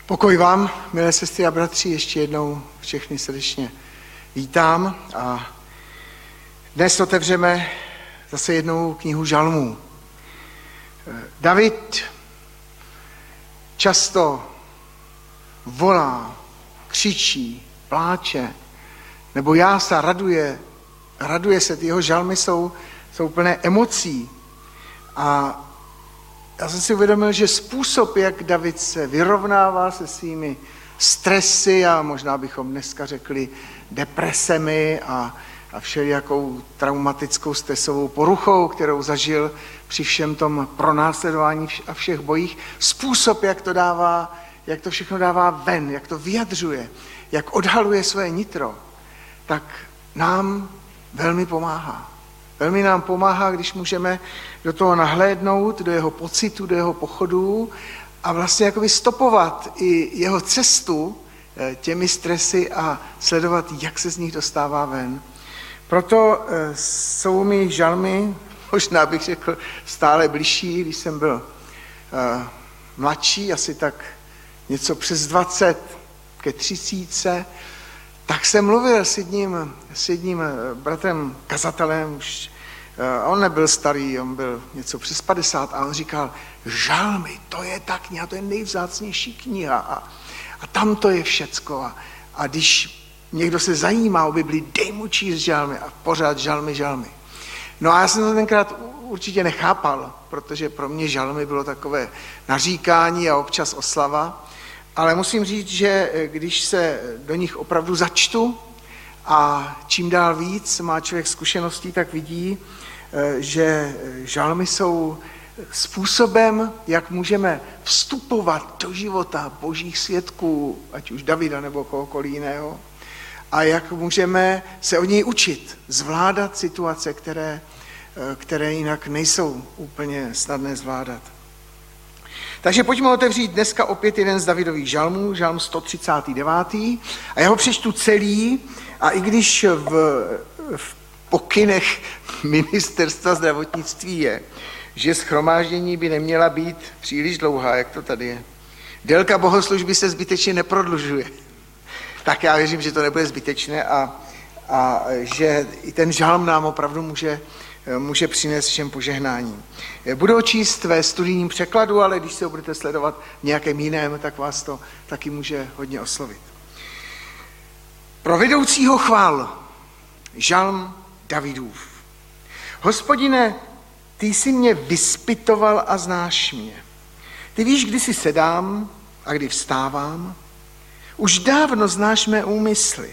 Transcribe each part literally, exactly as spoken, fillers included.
Pokoj vám, milé sestry a bratři, ještě jednou všechny srdečně vítám a dnes otevřeme zase jednou knihu Žalmů. David často volá, křičí, pláče, nebo jása, raduje, raduje se, ty jeho žalmy jsou, jsou plné emocí. A já jsem si uvědomil, že způsob, jak David se vyrovnává se svými stresy a možná bychom dneska řekli depresemi a, a všelijakou traumatickou stresovou poruchou, kterou zažil při všem tom pronásledování a všech bojích, způsob, jak to dává, jak to všechno dává ven, jak to vyjadřuje, jak odhaluje své nitro, tak nám velmi pomáhá. Velmi nám pomáhá, když můžeme do toho nahlédnout, do jeho pocitu, do jeho pochodů a vlastně jakoby stopovat i jeho cestu těmi stresy a sledovat, jak se z nich dostává ven. Proto jsou mi žalmy, možná bych řekl, stále bližší, když jsem byl mladší, asi tak něco přes dvacet ke třicítce, tak jsem mluvil s jedním, s jedním bratrem kazatelem, už, uh, on nebyl starý, on byl něco přes padesát a on říkal, žalmy, to je ta kniha, to je nejvzácnější kniha a, a tam to je všecko a, a když někdo se zajímá o Bibli, dej mu číst žalmy a pořád žalmy, žalmy. No a já jsem to tenkrát určitě nechápal, protože pro mě žalmy bylo takové naříkání a občas oslava. Ale musím říct, že když se do nich opravdu začtu a čím dál víc má člověk zkušeností, tak vidí, že žalmy jsou způsobem, jak můžeme vstupovat do života božích svědků, ať už Davida nebo kohokoliv jiného, a jak můžeme se od něj učit, zvládat situace, které, které jinak nejsou úplně snadné zvládat. Takže pojďme otevřít dneska opět jeden z Davidových žalmů, žalm sto třicátý devátý A já ho přečtu celý a i když v, v pokynech ministerstva zdravotnictví je, že shromáždění by neměla být příliš dlouhá, jak to tady je. Délka bohoslužby se zbytečně neprodlužuje. Tak já věřím, že to nebude zbytečné a, a že i ten žalm nám opravdu může může přinést všem požehnání. Budu číst ve studijním překladu, ale když se ho budete sledovat v nějakém jiném, tak vás to taky může hodně oslovit. Pro vedoucího chvál, žalm Davidův. Hospodine, ty jsi mě vyspytoval a znáš mě. Ty víš, kdy si sedám a kdy vstávám. Už dávno znáš mé úmysly.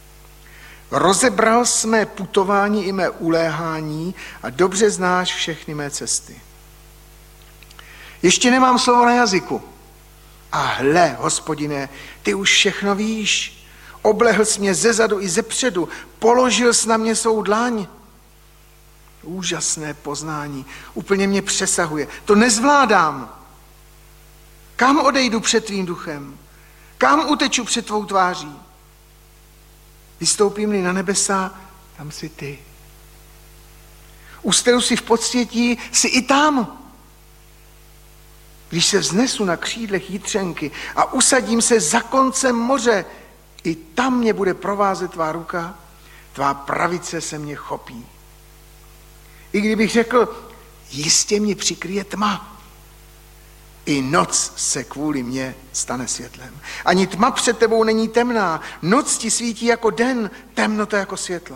Rozebral jsi mé putování i mé uléhání a dobře znáš všechny mé cesty. Ještě nemám slovo na jazyku. A hle, Hospodine, ty už všechno víš. Oblehl jsi mě zezadu i zepředu, položil jsi na mě svou dlaň. Úžasné poznání, úplně mě přesahuje. To nezvládám. Kam odejdu před tvým duchem? Kam uteču před tvou tváří? Vystoupím-li na nebesa, tam jsi ty. Ustelu si v podsvětí, jsi i tam. Když se vznesu na křídlech jitřenky a usadím se za koncem moře, i tam mě bude provázet tvá ruka, tvá pravice se mě chopí. I kdybych řekl, jistě mě přikryje tma, i noc se kvůli mně stane světlem. Ani tma před tebou není temná. Noc ti svítí jako den, temnota jako světlo.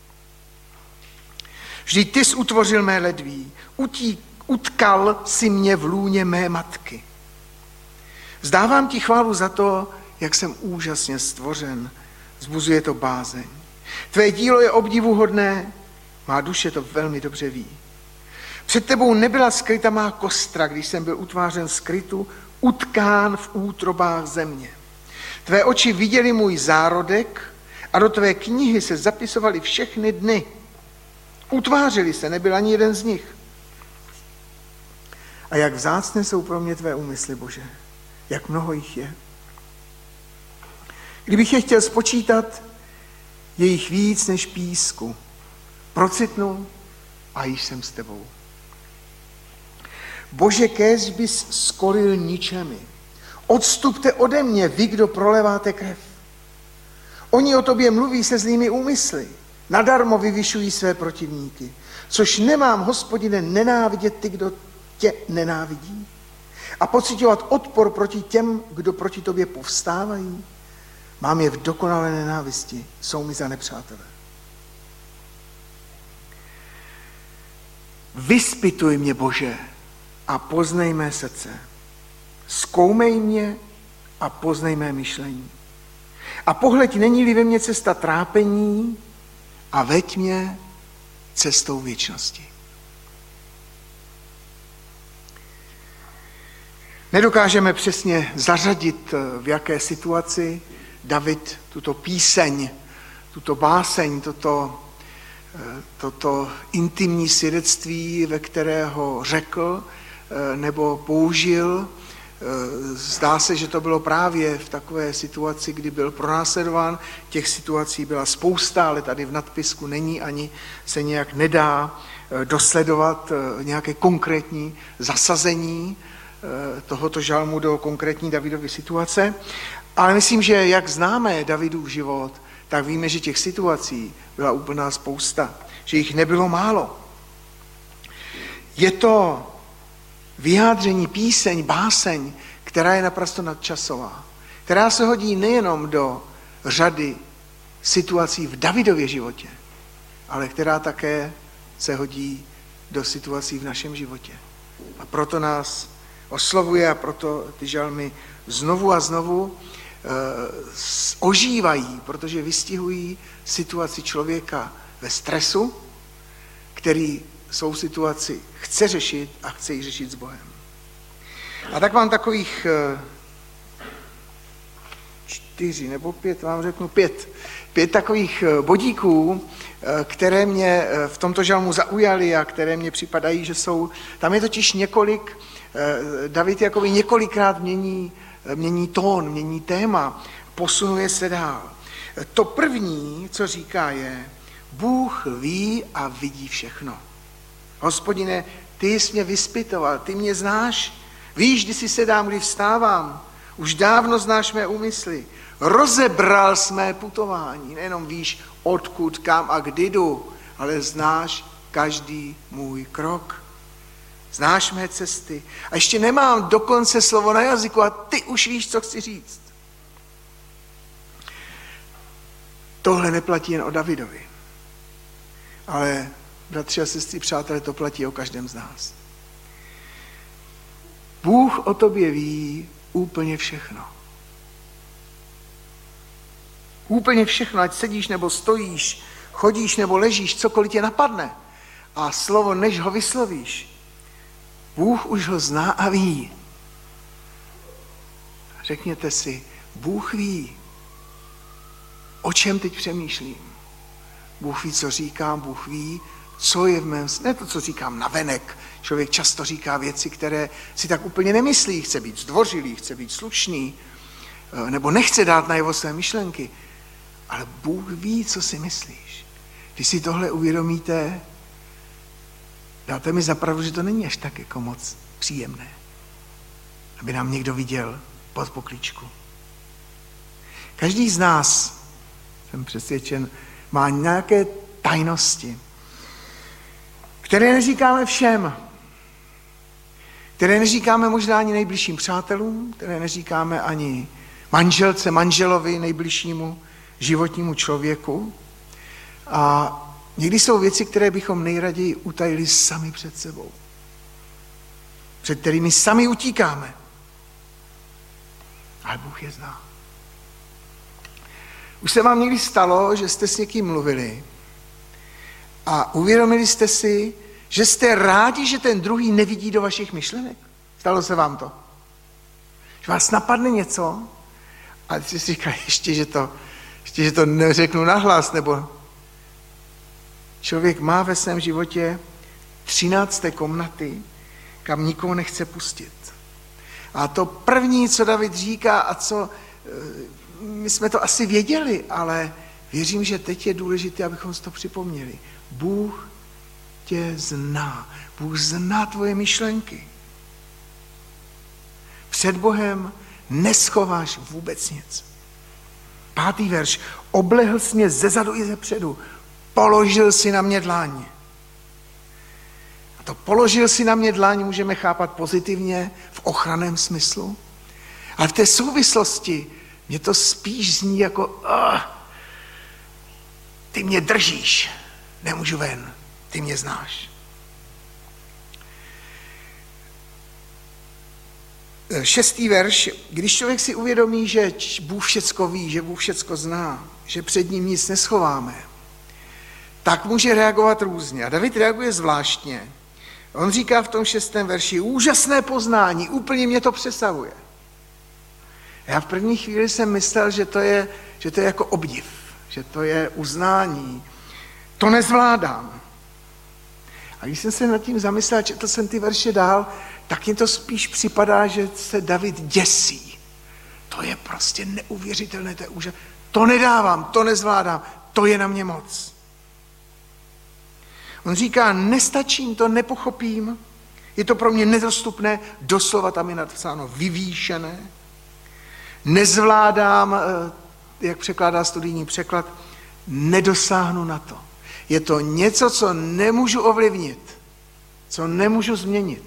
Vždyť ty jsi utvořil mé ledví, utí, utkal si mě v lůně mé matky. Vzdávám ti chválu za to, jak jsem úžasně stvořen. Vzbuzuje to bázeň. Tvé dílo je obdivuhodné, má duše to velmi dobře ví. Před tebou nebyla skryta má kostra, když jsem byl utvářen skrytu, utkán v útrobách země. Tvé oči viděly můj zárodek a do tvé knihy se zapisovaly všechny dny. Utvářili se, nebyl ani jeden z nich. A jak vzácné jsou pro mě tvé úmysly, Bože, jak mnoho jich je. Kdybych je chtěl spočítat, je jich víc než písku. Procitnu a již jsem s tebou. Bože, kéž bys skolil ničemi. Odstupte ode mě, vy, kdo proleváte krev. Oni o tobě mluví se zlými úmysly. Nadarmo vyvyšují své protivníky. Což nemám, Hospodine, nenávidět ty, kdo tě nenávidí. A pociťovat odpor proti těm, kdo proti tobě povstávají. Mám je v dokonalé nenávisti. Jsou mi za nepřátele. Vyspytuj mě, Bože, a poznej mé srdce. Zkoumej mě a poznej mé myšlení. A pohleď, není-li ve mně cesta trápení a veď mě cestou věčnosti. Nedokážeme přesně zařadit, v jaké situaci David tuto píseň, tuto báseň, toto, toto intimní svědectví, ve kterého řekl nebo použil. Zdá se, že to bylo právě v takové situaci, kdy byl pronásledován. Těch situací byla spousta, ale tady v nadpisku není, ani se nějak nedá dosledovat nějaké konkrétní zasazení tohoto žalmu do konkrétní Davidovy situace. Ale myslím, že jak známe Davidův život, tak víme, že těch situací byla úplná spousta, že jich nebylo málo. Je to vyjádření, píseň, báseň, která je naprosto nadčasová, která se hodí nejenom do řady situací v Davidově životě, ale která také se hodí do situací v našem životě. A proto nás oslovuje a proto ty žalmy znovu a znovu e, ožívají, protože vystihují situaci člověka ve stresu, který svou situaci chce řešit a chce ji řešit s Bohem. A tak mám takových e, čtyři nebo pět, vám řeknu pět, pět takových bodíků, e, které mě v tomto žalmu zaujaly a které mě připadají, že jsou, tam je totiž několik, David jakoby několikrát mění, mění tón, mění téma, posunuje se dál. To první, co říká, je, Bůh ví a vidí všechno. Hospodine, ty jsi mě vyspytoval, ty mě znáš, víš, kdy si sedám, kdy vstávám, už dávno znáš mé úmysly, rozebral jsi mé putování, nejenom víš, odkud, kam a kdy jdu, ale znáš každý můj krok. Znáš mé cesty. A ještě nemám dokonce slovo na jazyku a ty už víš, co chci říct. Tohle neplatí jen o Davidovi. Ale, bratři a sestry, přátelé, to platí o každém z nás. Bůh o tobě ví úplně všechno. Úplně všechno, ať sedíš nebo stojíš, chodíš nebo ležíš, cokoliv tě napadne. A slovo, než ho vyslovíš, Bůh už ho zná a ví. Řekněte si, Bůh ví, o čem teď přemýšlím. Bůh ví, co říkám, Bůh ví, co je v mém, ne to, co říkám navenek. Člověk často říká věci, které si tak úplně nemyslí, chce být zdvořilý, chce být slušný, nebo nechce dát najevo své myšlenky. Ale Bůh ví, co si myslíš. Když si tohle uvědomíte, dáte mi za pravdu, že to není až tak jako moc příjemné, aby nám někdo viděl pod poklíčku. Každý z nás, jsem přesvědčen, má nějaké tajnosti, které neříkáme všem, které neříkáme možná ani nejbližším přátelům, které neříkáme ani manželce, manželovi, nejbližšímu životnímu člověku. A někdy jsou věci, které bychom nejraději utajili sami před sebou, před kterými sami utíkáme. Ale Bůh je zná. Už se vám někdy stalo, že jste s někým mluvili a uvědomili jste si, že jste rádi, že ten druhý nevidí do vašich myšlenek? Stalo se vám to? Že vás napadne něco a ty si říkají, ještě, že to, ještě, že to neřeknu nahlas, nebo člověk má ve svém životě třinácté komnaty, kam nikoho nechce pustit. A to první, co David říká a co, my jsme to asi věděli, ale věřím, že teď je důležité, abychom si to připomněli. Bůh tě zná. Bůh zná tvoje myšlenky. Před Bohem neschováš vůbec nic. Pátý verš. Oblehl jsi mě zezadu i zepředu. Položil si na mě dláň. A to položil si na mě dláň můžeme chápat pozitivně v ochranném smyslu. Ale v té souvislosti mě to spíš zní jako uh, ty mě držíš, nemůžu ven, ty mě znáš. Šestý verš, když člověk si uvědomí, že Bůh všecko ví, že Bůh všecko zná, že před ním nic neschováme, tak může reagovat různě. A David reaguje zvláštně. On říká v tom šestém verši, úžasné poznání, úplně mě to přesahuje. Já v první chvíli jsem myslel, že to je, že to je jako obdiv, že to je uznání. To nezvládám. A když jsem se nad tím zamyslel, četl jsem ty verše dál, tak jim to spíš připadá, že se David děsí. To je prostě neuvěřitelné, to je úžasné. To nedávám, to nezvládám, to je na mě moc. On říká, nestačím, to nepochopím, je to pro mě nedostupné, doslova tam je napsáno vyvýšené. Nezvládám, jak překládá studijní překlad, nedosáhnu na to. Je to něco, co nemůžu ovlivnit, co nemůžu změnit.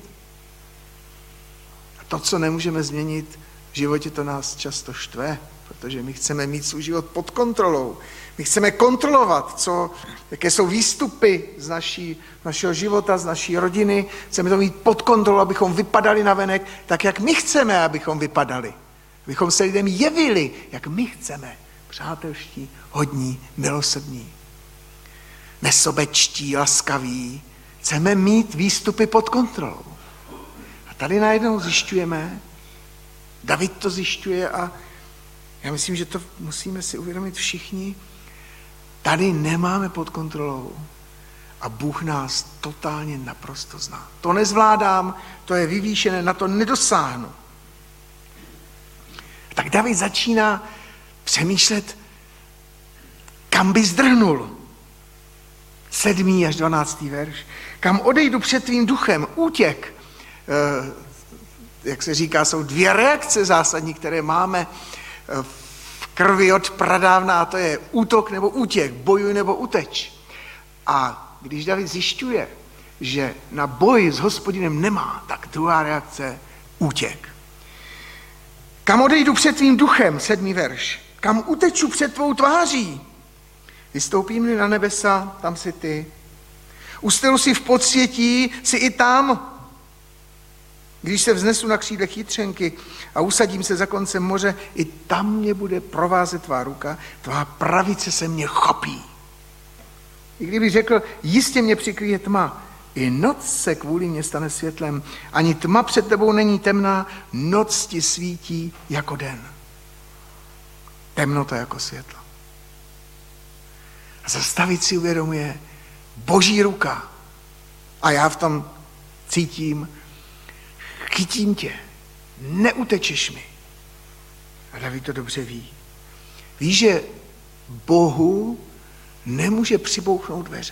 A to, co nemůžeme změnit, v životě to nás často štve, protože my chceme mít svůj život pod kontrolou. My chceme kontrolovat, co, jaké jsou výstupy z naší, našeho života, z naší rodiny. Chceme to mít pod kontrolou, abychom vypadali navenek tak, jak my chceme, abychom vypadali. Abychom se lidem jevili, jak my chceme. Přátelští, hodní, milosrdní, nesobečtí, laskaví. Chceme mít výstupy pod kontrolou. A tady najednou zjišťujeme, David to zjišťuje a já myslím, že to musíme si uvědomit všichni, tady nemáme pod kontrolou a Bůh nás totálně naprosto zná. To nezvládám, to je vyvýšené, na to nedosáhnu. Tak David začíná přemýšlet, kam by zdrhnul. Sedmý až dvanáctý verš. Kam odejdu před tvým duchem, útěk. E, jak se říká, jsou dvě reakce zásadní, které máme v krvi od pradávna, a to je útok nebo útěk, bojuj nebo uteč. A když David zjišťuje, že na boj s Hospodinem nemá, tak druhá reakce útěk. Kam odejdu před tvým duchem, sedmý verš. Kam uteču před tvou tváří? Vystoupím-li na nebesa, tam jsi ty. Ustelu si v podsvětí, jsi i tam. Když se vznesu na křídlech chytřenky a usadím se za koncem moře, i tam mě bude provázet tvá ruka, tvá pravice se mě chopí. I kdybych řekl, jistě mě přikryje tma, i noc se kvůli mě stane světlem, ani tma před tebou není temná, noc ti svítí jako den. Temnota jako světlo. A zastavit si uvědomuje Boží ruka. A já v tom cítím, chytím tě, neutečeš mi. A David to dobře ví. Ví, že Bohu nemůže přibouchnout dveře.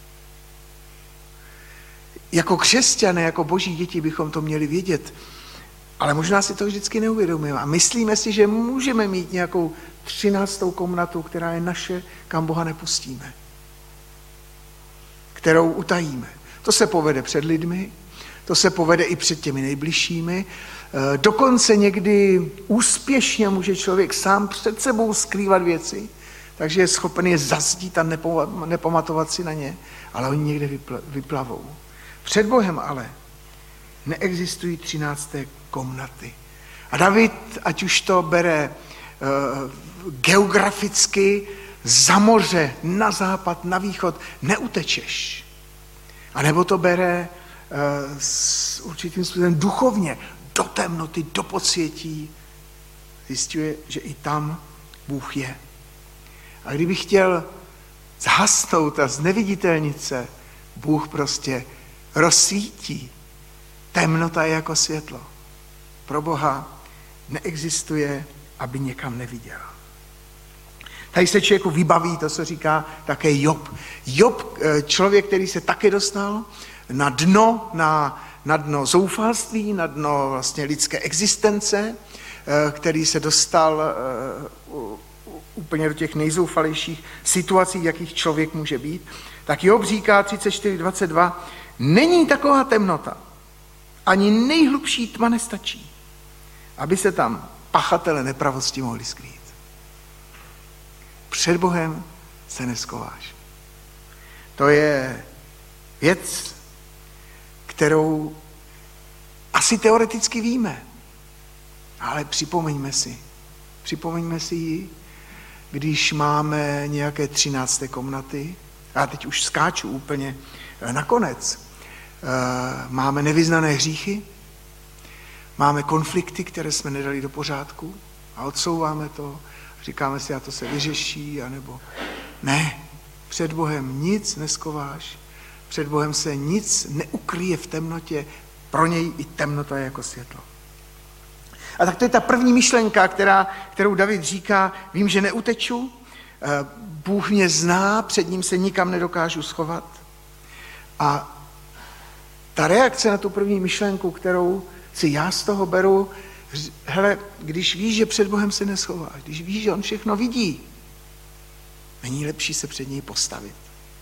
Jako křesťané, jako Boží děti bychom to měli vědět, ale možná si to vždycky neuvědomujeme. A myslíme si, že můžeme mít nějakou třináctou komnatu, která je naše, kam Boha nepustíme. Kterou utajíme. To se povede před lidmi, to se povede i před těmi nejbližšími. Dokonce někdy úspěšně může člověk sám před sebou skrývat věci, takže je schopen je zazdít a nepamatovat si na ně, ale oni někde vyplavou. Před Bohem ale neexistují třinácté komnaty. A David, ať už to bere uh, geograficky za moře, na západ, na východ, neutečeš. A nebo to bere uh, s určitým způsobem duchovně, do temnoty, do podsvětí, zjišťuje, že i tam Bůh je. A kdyby chtěl zhasnout a zneviditelnit se, Bůh prostě rozsvítí. Temnota je jako světlo. Pro Boha neexistuje, aby někam neviděl. Tady se člověku vybaví to, co říká také Job. Job, člověk, který se také dostal na dno, na, na dno zoufalství, na dno vlastně lidské existence, který se dostal úplně do těch nejzoufalejších situací, jakých člověk může být, tak Job říká třicet čtyři dvacet dva, není taková temnota, ani nejhlubší tma nestačí, aby se tam pachatele nepravosti mohli skrýt. Před Bohem se neskováš. To je věc, kterou asi teoreticky víme, ale připomeňme si. Připomeňme si ji, když máme nějaké třinácté komnaty, a teď už skáču úplně nakonec, máme nevyznané hříchy, máme konflikty, které jsme nedali do pořádku a odsouváme to, říkáme si, a to se vyřeší, anebo ne, před Bohem nic neskováš, před Bohem se nic neukryje v temnotě, pro něj i temnota je jako světlo. A tak to je ta první myšlenka, která, kterou David říká, vím, že neuteču, Bůh mě zná, před ním se nikam nedokážu schovat. A ta reakce na tu první myšlenku, kterou si já z toho beru, hele, když víš, že před Bohem se neschováš, když víš, že on všechno vidí, není lepší se před něj postavit.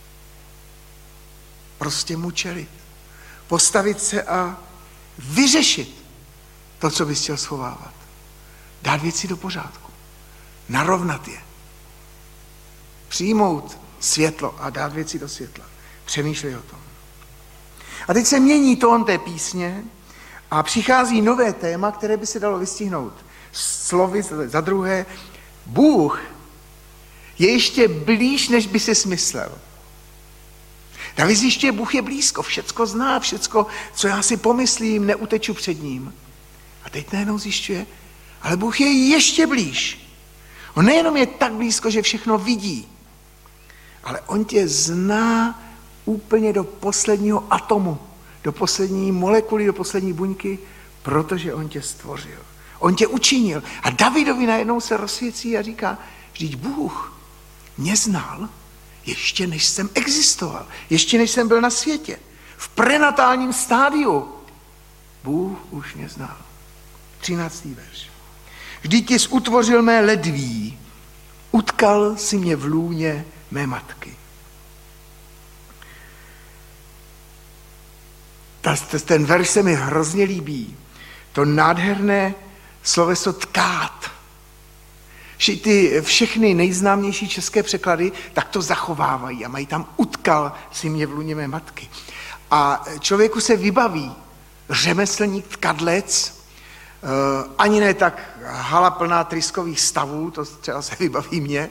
Prostě mu čelit. Postavit se a vyřešit to, co bys chtěl schovávat. Dát věci do pořádku. Narovnat je. Přijmout světlo a dát věci do světla. Přemýšlej o tom. A teď se mění tón té písně a přichází nové téma, které by se dalo vystihnout slovy za druhé. Bůh je ještě blíž, než by si smyslel. David zjišťuje, Bůh je blízko, všecko zná, všecko, co já si pomyslím, neuteču před ním. A teď najednou zjišťuje, ale Bůh je ještě blíž. On nejenom je tak blízko, že všechno vidí, ale on tě zná úplně do posledního atomu, do poslední molekuly, do poslední buňky, protože on tě stvořil. On tě učinil. A Davidovi najednou se rozsvěcí a říká, vždyť Bůh mě znal, ještě než jsem existoval, ještě než jsem byl na světě. V prenatálním stádiu Bůh už mě znal. třináctý verš. Vždyť jsi utvořil mé ledví, utkal si mě v lůně mé matky. Ten verš se mi hrozně líbí. To nádherné sloveso tkát. Ty všechny nejznámější české překlady tak to zachovávají a mají tam utkal si mě v lůně mé matky. A člověku se vybaví řemeslník, tkadlec, ani ne tak hala plná tryskových stavů, to třeba se vybaví mě,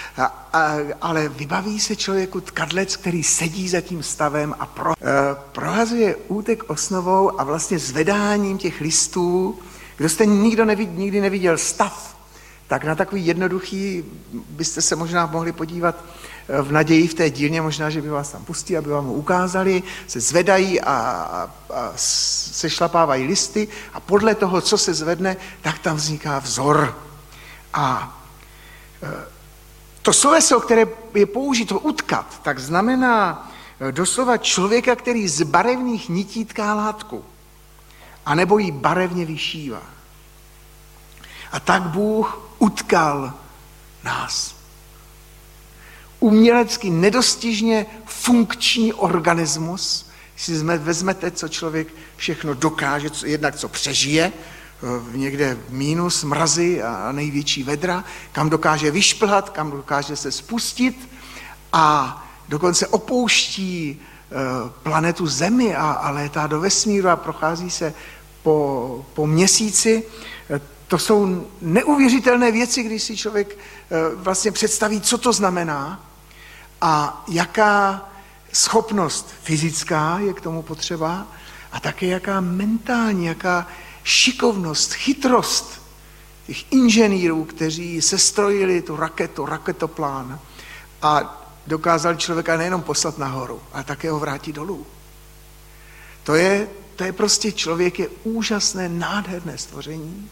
ale vybaví se člověku tkadlec, který sedí za tím stavem a pro, prohazuje útek osnovou a vlastně zvedáním těch listů. Kdo jste nikdo nevid, nikdy neviděl stav, tak na takový jednoduchý byste se možná mohli podívat v naději v té dílně, možná, že by vás tam pustili, aby vám ho ukázali, se zvedají a, a, a sešlapávají listy a podle toho, co se zvedne, tak tam vzniká vzor. A to sloveso, které je použito utkat, tak znamená doslova člověka, který z barevných nití tká látku, anebo ji barevně vyšívá. A tak Bůh utkal nás. Umělecky nedostižně funkční organismus, si vezmete, co člověk všechno dokáže, co, jednak co přežije, někde mínus, mrazy a největší vedra, kam dokáže vyšplhat, kam dokáže se spustit a dokonce opouští planetu Zemi a, a létá do vesmíru a prochází se po, po měsíci. To jsou neuvěřitelné věci, když si člověk vlastně představí, co to znamená a jaká schopnost fyzická je k tomu potřeba a také jaká mentální, jaká šikovnost, chytrost těch inženýrů, kteří sestrojili tu raketu, raketoplán a dokázali člověka nejenom poslat nahoru, ale také ho vrátit dolů. To je, to je prostě člověk, je úžasné, nádherné stvoření.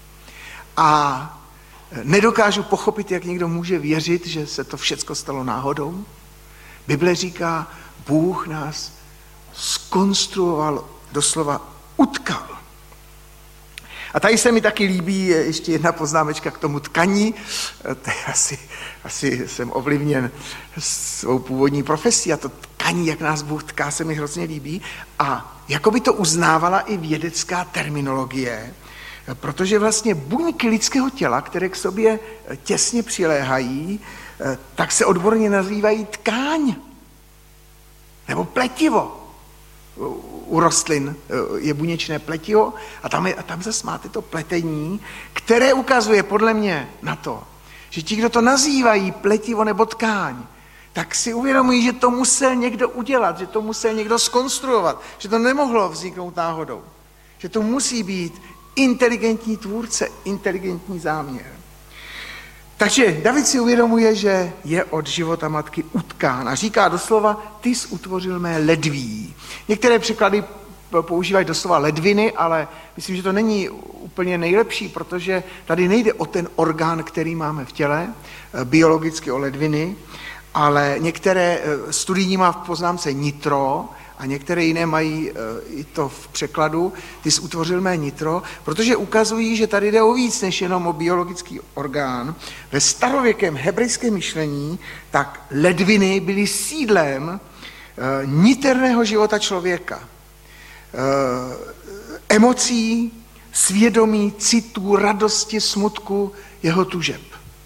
A nedokážu pochopit, jak někdo může věřit, že se to všecko stalo náhodou. Bible říká, Bůh nás zkonstruoval, doslova utkal. A tady se mi taky líbí ještě jedna poznámečka k tomu tkaní. To je asi, asi jsem ovlivněn svou původní profesí a to tkaní, jak nás Bůh tká, se mi hrozně líbí. A jako by to uznávala i vědecká terminologie, protože vlastně buňky lidského těla, které k sobě těsně přiléhají, tak se odborně nazývají tkáň nebo pletivo. U rostlin je buněčné pletivo a tam, je, a tam zase máte to pletení, které ukazuje podle mě na to, že ti, kdo to nazývají pletivo nebo tkáň, tak si uvědomují, že to musel někdo udělat, že to musel někdo zkonstruovat, že to nemohlo vzniknout náhodou, že to musí být inteligentní tvůrce, inteligentní záměr. Takže David si uvědomuje, že je od života matky utkán a říká doslova, ty jsi utvořil mé ledví. Některé překlady používají doslova ledviny, ale myslím, že to není úplně nejlepší, protože tady nejde o ten orgán, který máme v těle, biologicky o ledviny, ale některé studijní má v poznámce nitro a některé jiné mají i to v překladu, ty jsi utvořil mé nitro, protože ukazují, že tady jde o víc než jenom o biologický orgán. Ve starověkém hebrejském myšlení tak ledviny byly sídlem niterného života člověka. Emocí, svědomí, citů, radosti, smutku, jeho tužeb.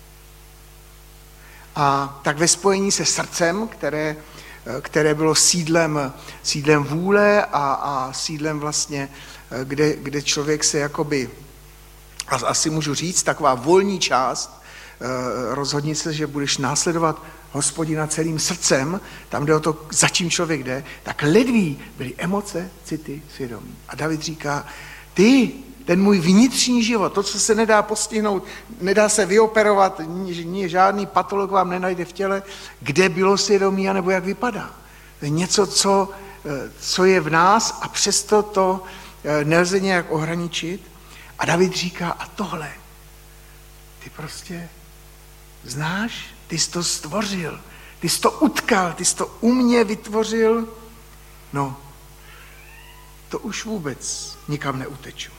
A tak ve spojení se srdcem, které, které bylo sídlem, sídlem vůle a, a sídlem vlastně, kde, kde člověk se jakoby, asi můžu říct, taková volní část, rozhodni se, že budeš následovat Hospodina celým srdcem, tam jde o to, za čím člověk jde, tak ledví byly emoce, city, svědomí. A David říká, ty, ten můj vnitřní život, to, co se nedá postihnout, nedá se vyoperovat, ní, žádný patolog vám nenajde v těle, kde bylo svědomí, anebo jak vypadá. To je něco, co, co je v nás a přesto to nelze nějak ohraničit. A David říká, a tohle, ty prostě znáš, ty jsi to stvořil, ty jsi to utkal, ty jsi to u mě vytvořil, no, to už vůbec nikam neuteču.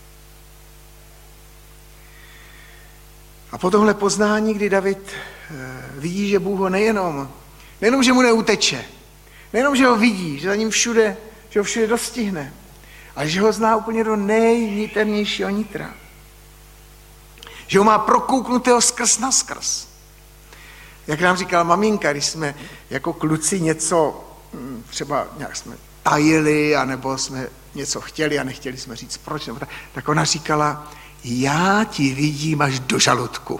A po tohle poznání, kdy David vidí, že Bůh ho nejenom, nejenom, že mu neuteče, nejenom, že ho vidí, že za ním všude, že ho všude dostihne, ale že ho zná úplně do nejniternějšího nitra. Že ho má prokouknutého skrz na skrz. Jak nám říkala maminka, když jsme jako kluci něco, třeba nějak jsme tajili, anebo jsme něco chtěli a nechtěli jsme říct proč, nebo tak, tak ona říkala, já ti vidím až do žaludku.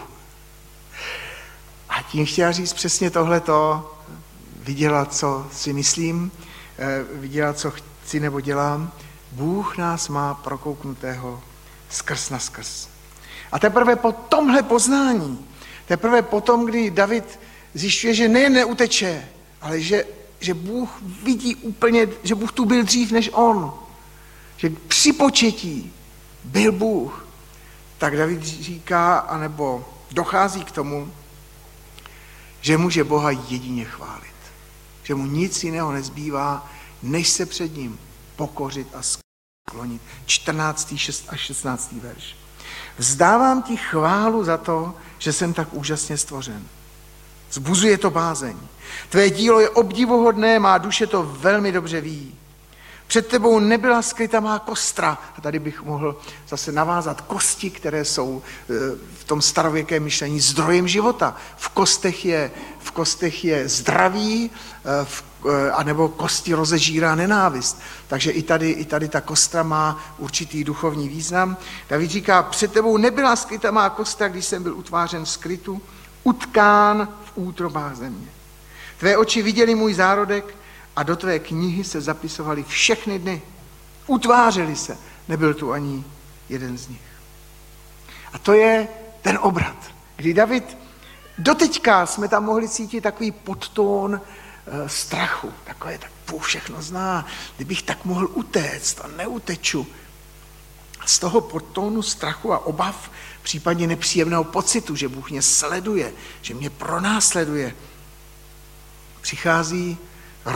A tím chtěla říct přesně tohleto, viděla, co si myslím, viděla, co chci nebo dělám. Bůh nás má prokouknutého skrz na skrz. A teprve po tomhle poznání, teprve potom, kdy David zjišťuje, že nejen neuteče, ale že, že Bůh vidí úplně, že Bůh tu byl dřív než on, že při početí byl Bůh, tak David říká, anebo dochází k tomu, že může Boha jedině chválit. Že mu nic jiného nezbývá, než se před ním pokořit a sklonit. čtrnáctý až šestnáctý verš. Vzdávám ti chválu za to, že jsem tak úžasně stvořen. Zbuzuje to bázeň. Tvé dílo je obdivuhodné, má duše to velmi dobře ví. Před tebou nebyla skryta má kostra. A tady bych mohl zase navázat kosti, které jsou v tom starověkém myšlení zdrojem života. V kostech je, v kostech je zdraví, v, anebo kosti rozežírá nenávist. Takže i tady, i tady ta kostra má určitý duchovní význam. David říká, před tebou nebyla skryta má kostra, když jsem byl utvářen v skrytu, utkán v útrobách země. Tvé oči viděly můj zárodek, a do tvé knihy se zapisovaly všechny dny. Utvářely se. Nebyl tu ani jeden z nich. A to je ten obrat, kdy David, doteďka jsme tam mohli cítit takový podtón e, strachu. Takové, tak Bůh všechno zná. Kdybych tak mohl utéct a neuteču. Z toho podtónu strachu a obav, případně nepříjemného pocitu, že Bůh mě sleduje, že mě pronásleduje, přichází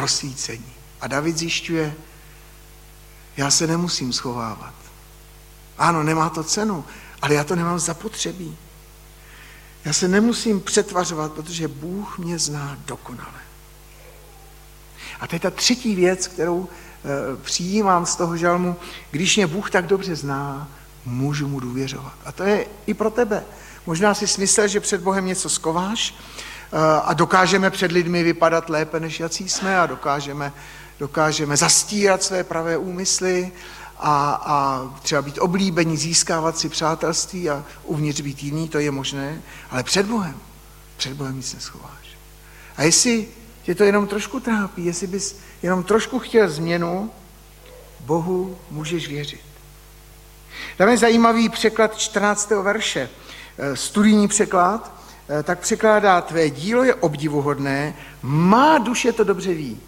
rozsvícení. A David zjišťuje, já se nemusím schovávat. Ano, nemá to cenu, ale já to nemám zapotřebí. Já se nemusím přetvařovat, protože Bůh mě zná dokonale. A to je ta třetí věc, kterou e, přijímám z toho žalmu. Když mě Bůh tak dobře zná, můžu mu důvěřovat. A to je i pro tebe. Možná si myslel, že před Bohem něco skováš e, a dokážeme před lidmi vypadat lépe, než jací jsme a dokážeme, dokážeme zastírat své pravé úmysly a, a třeba být oblíbení, získávat si přátelství a uvnitř být jiný, to je možné, ale před Bohem, před Bohem nic neschováš. A jestli tě to jenom trošku trápí, jestli bys jenom trošku chtěl změnu, Bohu můžeš věřit. Tam je zajímavý překlad čtrnáctého verše. Studijní překlad, tak překládá: tvé dílo je obdivuhodné, má duše to dobře ví.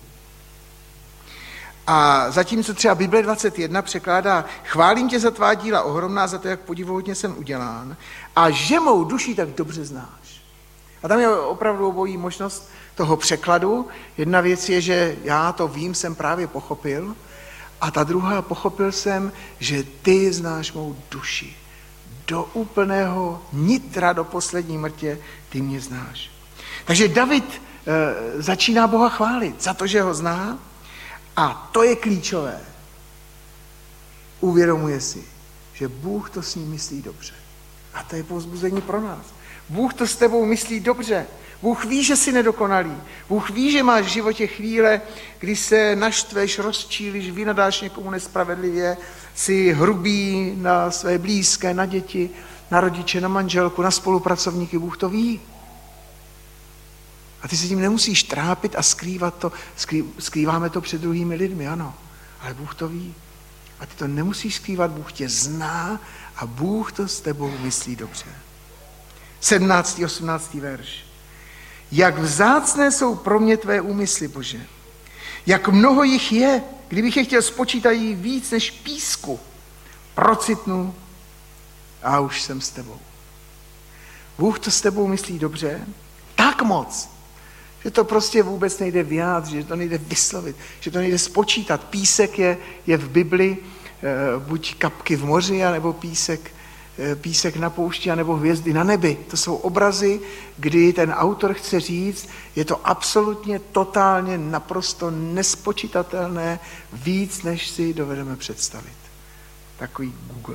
A zatímco třeba Bible dvacet jedna překládá: chválím tě za tvá díla ohromná, za to, jak podivuhodně jsem udělán, a že mou duši tak dobře znáš. A tam je opravdu obojí možnost toho překladu. Jedna věc je, že já to vím, jsem právě pochopil, a ta druhá, pochopil jsem, že ty znáš mou duši. Do úplného nitra, do poslední mrtě, ty mě znáš. Takže David e, začíná Boha chválit za to, že ho zná, a to je klíčové. Uvědomuje si, že Bůh to s ním myslí dobře. A to je povzbuzení pro nás. Bůh to s tebou myslí dobře. Bůh ví, že jsi nedokonalý. Bůh ví, že máš v životě chvíle, kdy se naštveš, rozčíliš, vynadáš někomu nespravedlivě, jsi hrubý na své blízké, na děti, na rodiče, na manželku, na spolupracovníky. Bůh to ví. A ty se tím nemusíš trápit a skrývat to. Skrý, skrýváme to před druhými lidmi, ano. Ale Bůh to ví. A ty to nemusíš skrývat, Bůh tě zná a Bůh to s tebou myslí dobře. sedmnáctý osmnáctý verš. Jak vzácné jsou pro mě tvé úmysly, Bože. Jak mnoho jich je, kdybych je chtěl spočítat jí víc než písku. Procitnu a už jsem s tebou. Bůh to s tebou myslí dobře, tak moc, že to prostě vůbec nejde vyjádřit, že to nejde vyslovit, že to nejde spočítat. Písek je, je v Bibli e, buď kapky v moři, nebo písek, e, písek na poušti, nebo hvězdy na nebi. To jsou obrazy, kdy ten autor chce říct, je to absolutně, totálně, naprosto nespočítatelné, víc, než si dovedeme představit. Takový Google.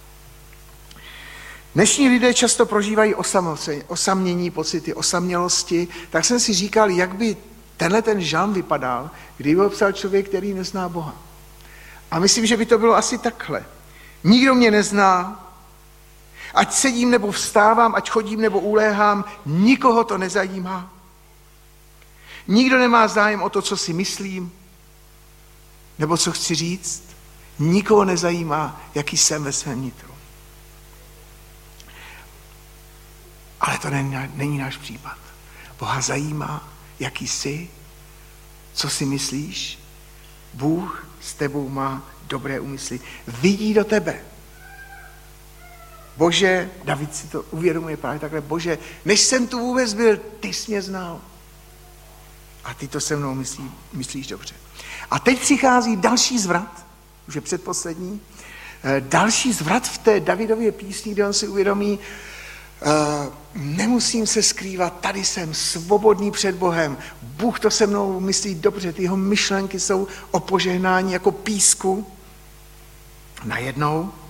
Dnešní lidé často prožívají osamění, pocity osamělosti, tak jsem si říkal, jak by tenhle ten žalm vypadal, kdyby ho psal člověk, který nezná Boha. A myslím, že by to bylo asi takhle. Nikdo mě nezná, ať sedím nebo vstávám, ať chodím nebo uléhám, nikoho to nezajímá. Nikdo nemá zájem o to, co si myslím, nebo co chci říct. Nikoho nezajímá, jaký jsem ve svém nitru. Ale to není, není náš případ. Boha zajímá, jaký jsi, co si myslíš. Bůh s tebou má dobré úmysly. Vidí do tebe. Bože, David si to uvědomuje právě takhle, Bože, než jsem tu vůbec byl, ty jsi mě znal. A ty to se mnou myslí, myslíš dobře. A teď přichází další zvrat, už je předposlední, další zvrat v té Davidově písni, kde on si uvědomí, Uh, nemusím se skrývat, tady jsem svobodný před Bohem. Bůh to se mnou myslí dobře, ty jeho myšlenky jsou o požehnání jako písku. Najednou,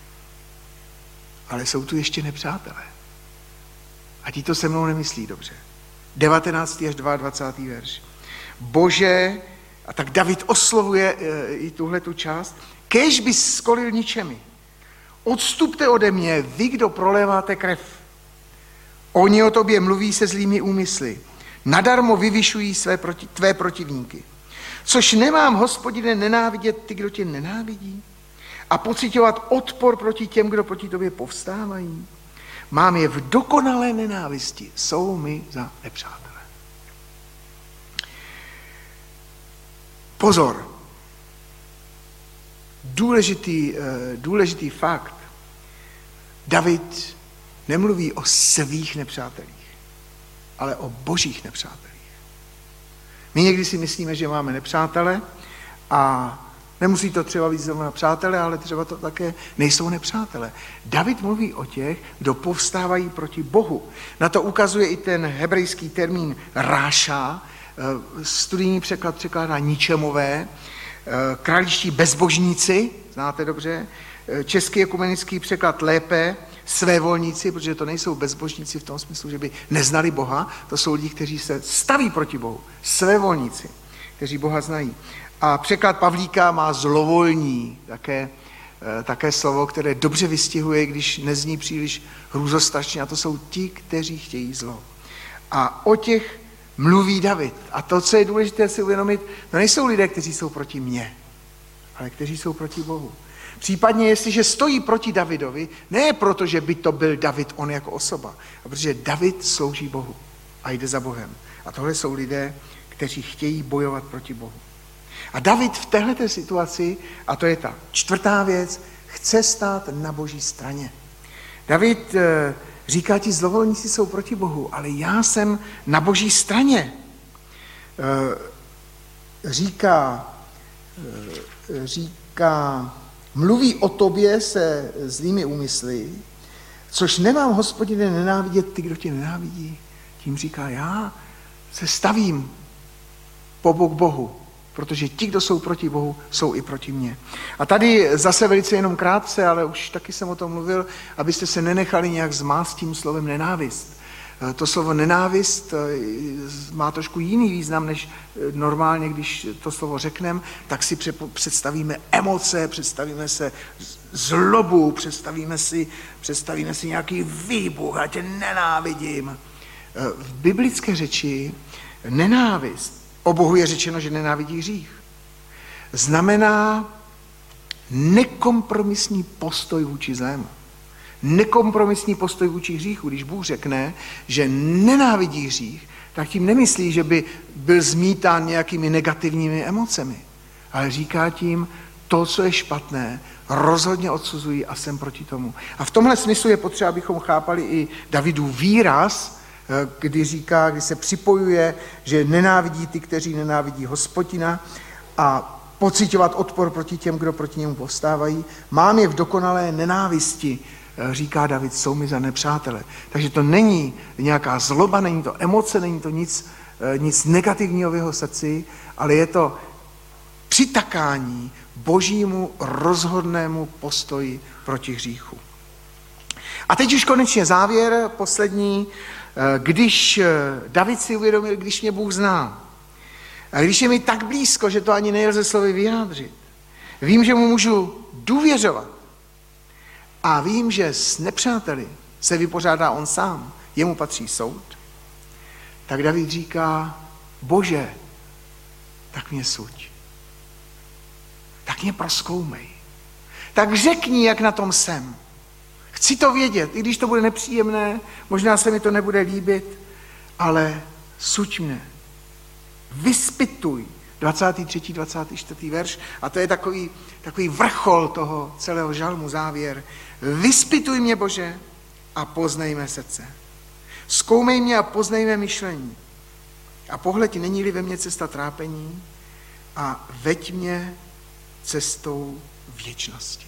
ale jsou tu ještě nepřátelé. A ti to se mnou nemyslí dobře. devatenáctý až dvacátý druhý verš. Bože, a tak David oslovuje uh, i tuhletu část, kéž bys skolil ničemi. Odstupte ode mě, vy, kdo proléváte krev. Oni o tobě mluví se zlými úmysly. Nadarmo vyvyšují své proti, tvé protivníky. Což nemám, Hospodine, nenávidět ty, kdo tě nenávidí? A pociťovat odpor proti těm, kdo proti tobě povstávají? Mám je v dokonalé nenávisti. Jsou mi za nepřátelé. Pozor. Důležitý, důležitý fakt. David nemluví o svých nepřátelích, ale o božích nepřátelích. My někdy si myslíme, že máme nepřátele a Nemusí to třeba být zrovna přátelé, ale třeba to také nejsou nepřátelé. David mluví o těch, kdo povstávají proti Bohu. Na to ukazuje i ten hebrejský termín ráša, studijní překlad překládá ničemové, králíští bezbožníci, znáte dobře, český ekumenický překlad lépe, svévolníci, protože to nejsou bezbožníci v tom smyslu, že by neznali Boha, to jsou lidi, kteří se staví proti Bohu, svévolníci, kteří Boha znají. A překlad Pavlíka má zlovolní, také, také slovo, které dobře vystihuje, když nezní příliš hrůzostrašně, a to jsou ti, kteří chtějí zlo. A o těch mluví David. A to, co je důležité si uvědomit, to nejsou lidé, kteří jsou proti mně, ale kteří jsou proti Bohu. Případně, jestliže stojí proti Davidovi, ne proto, že by to byl David on jako osoba, a protože David slouží Bohu a jde za Bohem. A tohle jsou lidé, kteří chtějí bojovat proti Bohu. A David v téhleté situaci, a to je ta čtvrtá věc, chce stát na Boží straně. David e, říká, ti zlovolníci jsou proti Bohu, ale já jsem na Boží straně. E, říká, e, říká, mluví o tobě se zlými úmysly, což nemám, Hospodine, nenávidět ty, kdo tě nenávidí. Tím říká, já se stavím po bok Bohu, protože ti, kdo jsou proti Bohu, jsou i proti mně. A tady zase velice jenom krátce, ale už taky jsem o tom mluvil, abyste se nenechali nějak zmást tím slovem nenávist. To slovo nenávist má trošku jiný význam, než normálně, když to slovo řekneme, tak si představíme emoce, představíme se zlobu, představíme si, představíme si nějaký výbuch, a tě nenávidím. V biblické řeči nenávist, o Bohu je řečeno, že nenávidí hřích, znamená nekompromisní postoj vůči zlému. Nekompromisní postoj vůči hříchu. Když Bůh řekne, že nenávidí hřích, tak tím nemyslí, že by byl zmítán nějakými negativními emocemi, ale říká tím, to, co je špatné, rozhodně odsuzují a jsem proti tomu. A v tomhle smyslu je potřeba, abychom chápali i Davidův výraz, kdy říká, kdy se připojuje, že nenávidí ty, kteří nenávidí Hospodina, a pociťovat odpor proti těm, kdo proti němu povstávají. Mám je v dokonalé nenávisti, říká David, jsou mi za nepřátele. Takže to není nějaká zloba, není to emoce, není to nic, nic negativního v jeho srdci, ale je to přitakání božímu rozhodnému postoji proti hříchu. A teď už konečně závěr, poslední. Když David si uvědomil, když mě Bůh zná, a když je mi tak blízko, že to ani nelze slovy vyjádřit, vím, že mu můžu důvěřovat a vím, že s nepřáteli se vypořádá on sám, jemu patří soud, tak David říká, Bože, tak mě suď. Tak mě prozkoumej. Tak řekni, jak na tom jsem. Chci to vědět, i když to bude nepříjemné, možná se mi to nebude líbit, ale suď mne. Vyspytuj. dvacátý třetí dvacátý čtvrtý verš, a to je takový, takový vrchol toho celého žalmu, závěr. Vyspytuj mě, Bože, a poznej mé srdce. Zkoumej mě a poznej mé myšlení. A pohleď, není-li ve mně cesta trápení, a veď mě cestou věčnosti.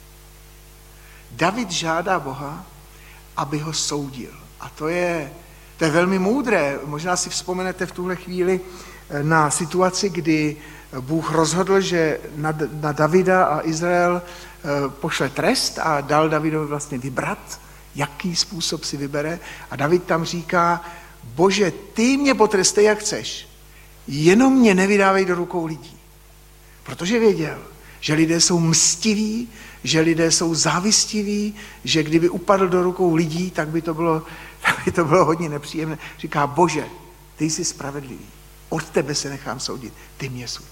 David žádá Boha, aby ho soudil. A to je, to je velmi moudré. Možná si vzpomenete v tuhle chvíli na situaci, kdy Bůh rozhodl, že na, na Davida a Izrael pošle trest a dal Davidovi vlastně vybrat, jaký způsob si vybere. A David tam říká, Bože, ty mě potrestej, jak chceš, jenom mě nevydávej do rukou lidí. Protože věděl, že lidé jsou mstiví, že lidé jsou závistiví, že kdyby upadl do rukou lidí, tak by to bylo, tak by to bylo hodně nepříjemné. Říká, Bože, ty jsi spravedlivý, od tebe se nechám soudit, ty mě suď.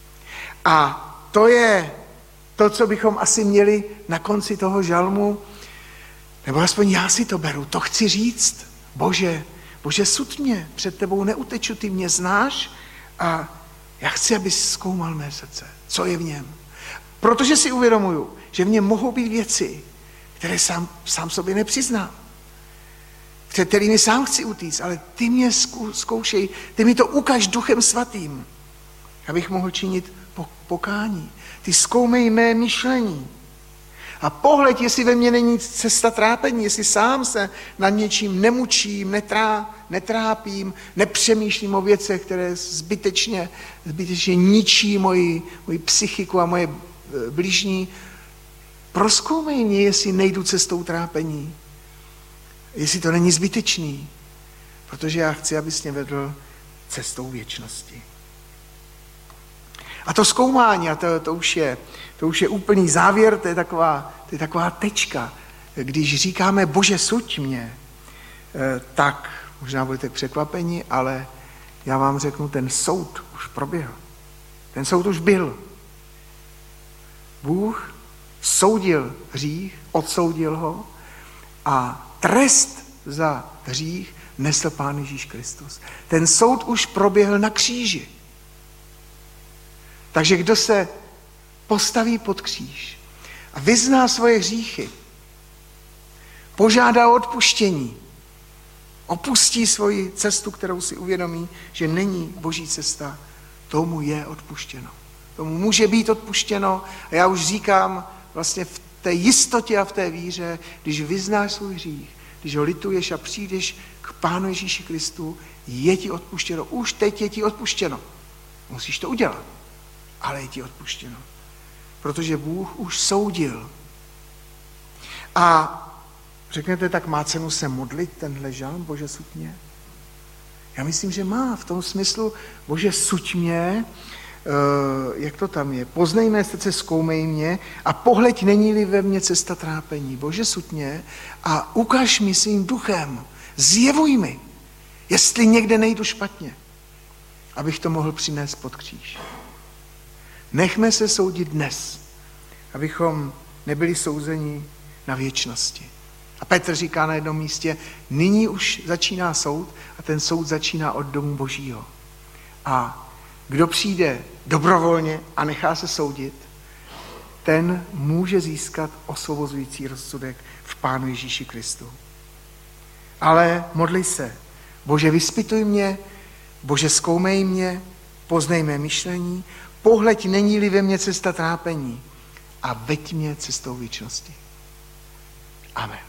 A to je to, co bychom asi měli na konci toho žalmu, nebo aspoň já si to beru, to chci říct, Bože, Bože, suď mě, před tebou neuteču, ty mě znáš a já chci, abys zkoumal mé srdce, co je v něm. Protože si uvědomuju, že v něm mohou být věci, které sám, sám sobě nepřiznám, před kterými sám chci utíct, ale ty mě zkoušej, ty mi to ukaž Duchem Svatým, abych mohl činit pokání. Ty zkoumej mé myšlení. A pohled, jestli ve mně není cesta trápení, jestli sám se nad něčím nemučím, netrá, netrápím, nepřemýšlím o věcech, které zbytečně, zbytečně ničí moji, moji psychiku a moje bližní. Prozkoumej mě, jestli nejdu cestou trápení. Jestli to není zbytečný. Protože já chci, abys mě vedl cestou věčnosti. A to zkoumání, a to, to, už je, to už je úplný závěr, to je taková, to je taková tečka. Když říkáme Bože, suď mě, tak možná budete překvapeni, ale já vám řeknu, ten soud už proběhl. Ten soud už byl. Bůh soudil hřích, odsoudil ho a trest za hřích nesl Pán Ježíš Kristus. Ten soud už proběhl na kříži. Takže kdo se postaví pod kříž a vyzná svoje hříchy, požádá o odpuštění, opustí svoji cestu, kterou si uvědomí, že není boží cesta, tomu je odpuštěno. Tomu může být odpuštěno a já už říkám vlastně v té jistotě a v té víře, když vyznáš svůj hřích, když ho lituješ a přijdeš k Pánu Ježíši Kristu, je ti odpuštěno. Už teď je ti odpuštěno. Musíš to udělat, ale je ti odpuštěno. Protože Bůh už soudil. A řeknete, tak má cenu se modlit tenhle žalm, Bože, suď mě? Já myslím, že má v tom smyslu, Bože, suď mě, uh, jak to tam je, poznej mé srdce, zkoumej mě a pohleď, není-li ve mně cesta trápení. Bože, suď mě a ukaž mi svým duchem, zjevuj mi, jestli někde nejdu špatně, abych to mohl přinést pod kříž. Nechme se soudit dnes, abychom nebyli souzeni na věčnosti. A Petr říká na jednom místě, nyní už začíná soud a ten soud začíná od domu Božího. A kdo přijde dobrovolně a nechá se soudit, ten může získat osvobozující rozsudek v Pánu Ježíši Kristu. Ale modli se, Bože, vyspytuj mě, Bože, zkoumej mě, poznej mé myšlení, pohleď, není-li ve mně cesta trápení a veď mě cestou věčnosti. Amen.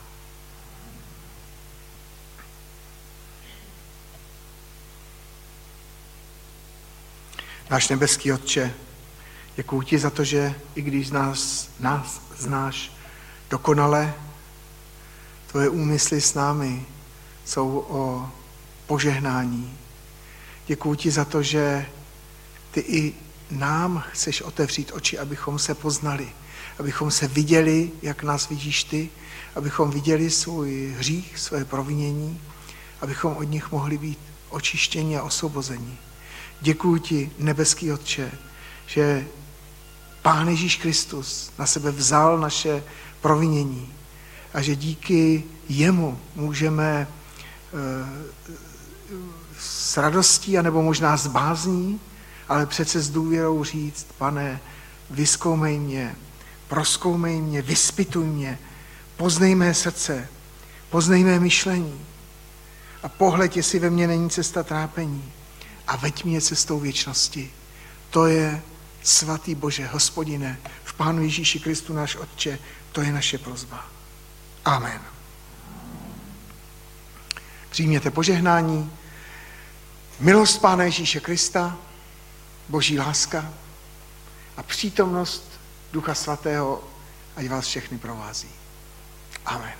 Náš nebeský Otče, děkuji ti za to, že i když nás, nás znáš dokonale, tvoje úmysly s námi jsou o požehnání. Děkuji ti za to, že ty i nám chceš otevřít oči, abychom se poznali, abychom se viděli, jak nás vidíš ty, abychom viděli svůj hřích, své provinění, abychom od nich mohli být očištěni a osvobozeni. Děkuji ti, nebeský Otče, že Pán Ježíš Kristus na sebe vzal naše provinění a že díky jemu můžeme s radostí, anebo možná s bázní, ale přece s důvěrou říct, Pane, vyzkoumej mě, prozkoumej mě, vyspytuj mě, poznej mé srdce, poznej mé myšlení a pohled, jestli ve mně není cesta trápení a veď mě cestou věčnosti. To je svatý Bože, Hospodine, v Pánu Ježíši Kristu náš Otče, to je naše prosba. Amen. Přijměte požehnání, milost Pána Ježíše Krista, Boží láska a přítomnost Ducha Svatého, ať vás všechny provází. Amen.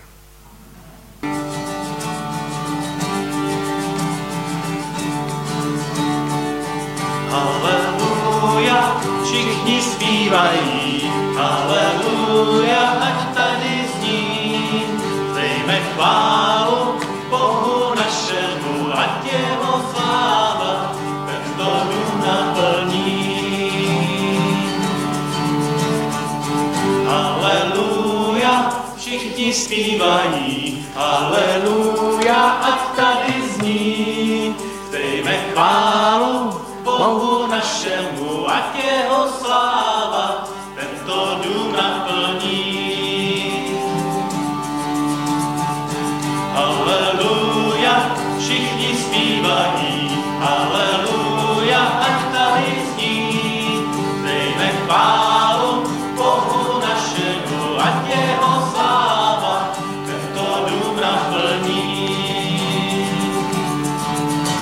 Haleluja, všichni zpívají, haleluja, ať tady zní. Dejme chválu Bohu našemu, ať jeho sláva tento dům naplní. Haleluja, všichni zpívají, haleluja, ať tady zní. Dejme chválu Bohu našemu, ať jeho sláva tento dům naplní. Haleluja, všichni zpívají, haleluja.